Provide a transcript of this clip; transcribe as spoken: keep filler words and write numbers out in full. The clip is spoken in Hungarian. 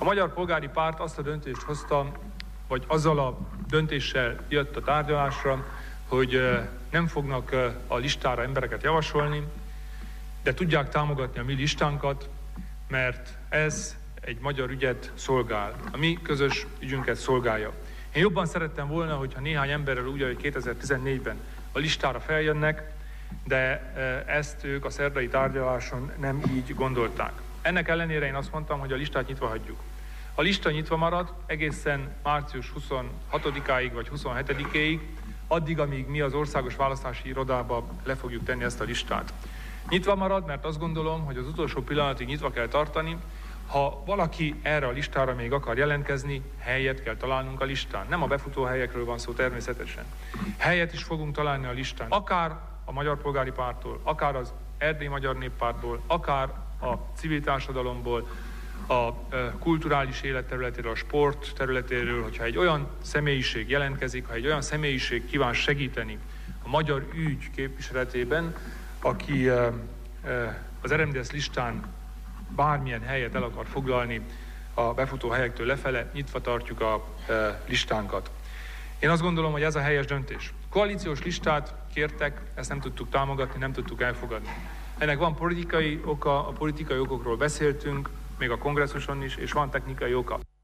Magyar Polgári Párt azt a döntést hozta, vagy azzal a döntéssel jött a tárgyalásra, hogy nem fognak a listára embereket javasolni, de tudják támogatni a mi listánkat, mert ez egy magyar ügyet szolgál, a mi közös ügyünket szolgálja. Én jobban szerettem volna, hogyha néhány emberrel úgy, hogy kétezer-tizennégyben a listára feljönnek, de ezt ők a szerdai tárgyaláson nem így gondolták. Ennek ellenére én azt mondtam, hogy a listát nyitva hagyjuk. A lista nyitva marad egészen március huszonhatodikáig vagy huszonhetedikéig, addig, amíg mi az Országos Választási Irodába le fogjuk tenni ezt a listát. Nyitva marad, mert azt gondolom, hogy az utolsó pillanatig nyitva kell tartani. Ha valaki erre a listára még akar jelentkezni, helyet kell találnunk a listán. Nem a befutó helyekről van szó természetesen. Helyet is fogunk találni a listán. Akár a Magyar Polgári Párttól, akár az Erdélyi Magyar Néppártból, akár a civil társadalomból, a kulturális élet területéről, a sport területéről, hogyha egy olyan személyiség jelentkezik, ha egy olyan személyiség kíván segíteni a magyar ügy képviseletében, aki az er em dé es listán bármilyen helyet el akar foglalni a befutó helyektől lefele, nyitva tartjuk a listánkat. Én azt gondolom, hogy ez a helyes döntés. Koalíciós listát kértek, ezt nem tudtuk támogatni, nem tudtuk elfogadni. Ennek van politikai oka, a politikai okokról beszéltünk, még a kongresszuson is, és van technikai oka.